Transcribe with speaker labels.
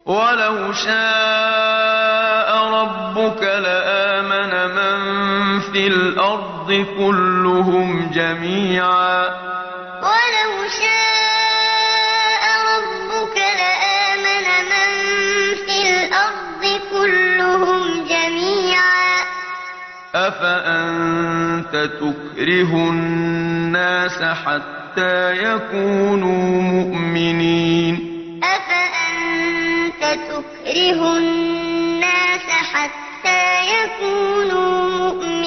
Speaker 1: ولو شاء ربك لآمن من في الأرض كلهم جميعا
Speaker 2: ولو شاء ربك لآمن من في الأرض كلهم جميعا
Speaker 1: أفأنت تكره الناس حتى يكونوا مؤمنين
Speaker 2: أفأنت تكره الناس حتى يكونوا مؤمنين